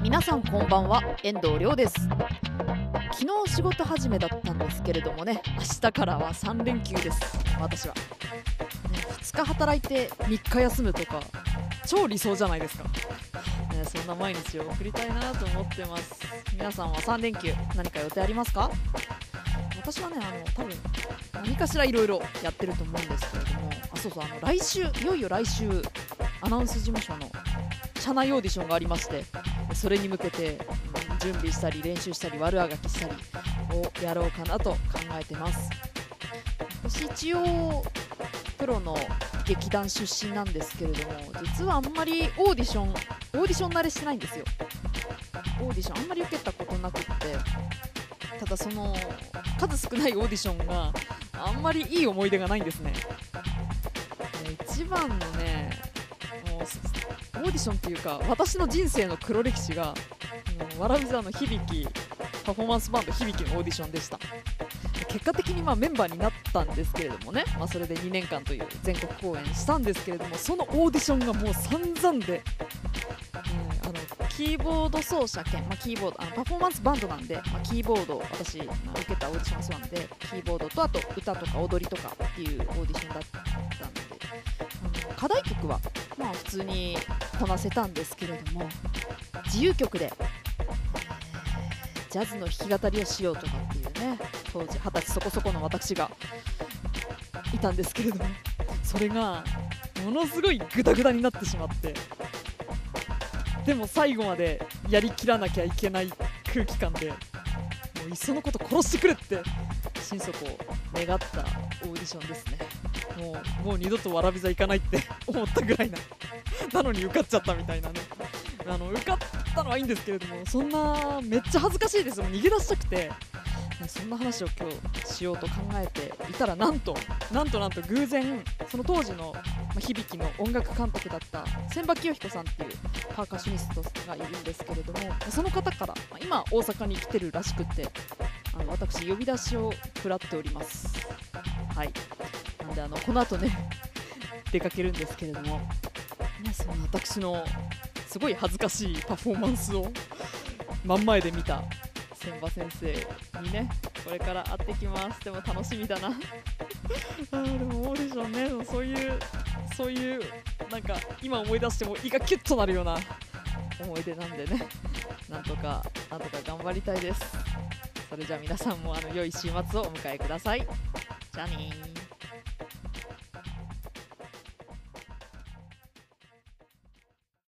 皆さんこんばんは、遠藤亮です。昨日仕事始めだったんですけれどもね、明日からは3連休です。私は、2日働いて3日休むとか超理想じゃないですか、そんな毎日を送りたいなと思ってます。皆さんは3連休何か予定ありますか？私はね、多分何かしらいろいろやってると思うんですけれども、来週、いよいよ来週アナウンス事務所の社内オーディションがありまして、それに向けて、準備したり練習したり悪あがきしたりをやろうかなと考えてます。私一応プロの劇団出身なんですけれども、実はあんまりオーディション慣れしてないんですよ。オーディションあんまり受けたことなくって、ただその数少ないオーディションがあんまりいい思い出がないんですね。一番のね、もうオーディションっていうか私の人生の黒歴史が、わらび座の響きパフォーマンスバンド響きのオーディションでした。結果的にメンバーになったんですけれどもね、それで2年間という全国公演したんですけれども、そのオーディションがもう散々で、キーボード奏者兼、キーボードパフォーマンスバンドなんで、キーボード私、受けたオーディションはそうなんで、キーボードとあと歌とか踊りとかっていうオーディションだったので、課題曲は普通にこなせたんですけれども、自由曲で、ジャズの弾き語りをしようとかっていうね、当時20歳そこそこの私がいたんですけれども、それがものすごいグダグダになってしまって、でも最後までやりきらなきゃいけない空気感で、もういっそのこと殺してくれって心底願ったオーディションですね。もう二度とわらび座行かないって思ったぐらいなのに受かっちゃったみたいなね。受かったのはいいんですけれども、そんなめっちゃ恥ずかしいです。もう逃げ出したくて、そんな話を今日しようと考えていたら、なんと偶然その当時の響きの音楽監督だった千葉清彦さんっていうパーカッショニストがいるんですけれども、その方から今大阪に来てるらしくって、私呼び出しを食らっております。はい、なんでこの後ね出かけるんですけれども、その私のすごい恥ずかしいパフォーマンスを真ん前で見た千葉先生にね、これから会ってきます。でも楽しみだなでもオーディションね、そういうなんか今思い出しても胃がキュッとなるような思い出なんでね、なんとか頑張りたいです。それじゃあ皆さんも良い週末をお迎えください。じゃあねー。